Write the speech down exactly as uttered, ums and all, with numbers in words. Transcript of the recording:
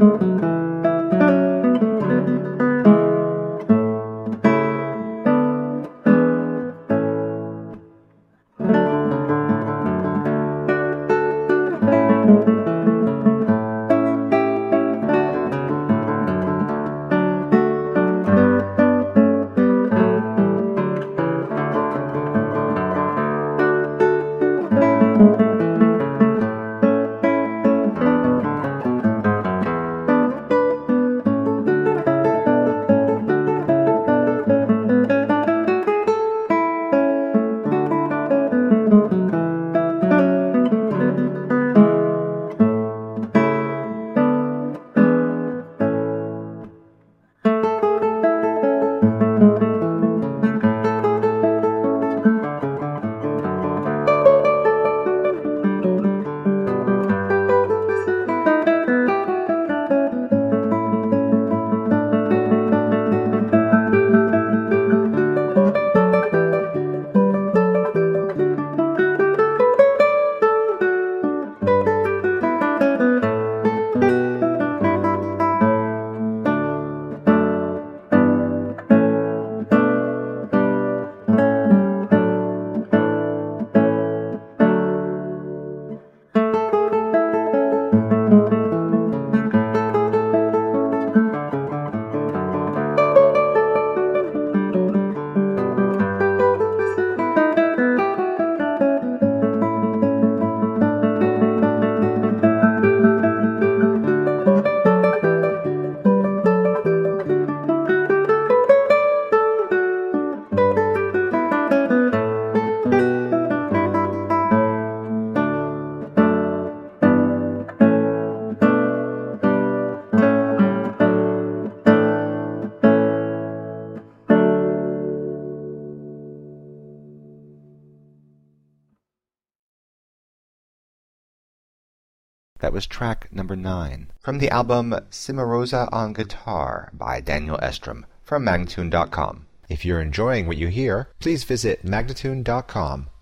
That was track number nine from the album Cimarosa on Guitar by Daniel Estrom from Magnatune dot com. If you're enjoying what you hear, please visit Magnatune dot com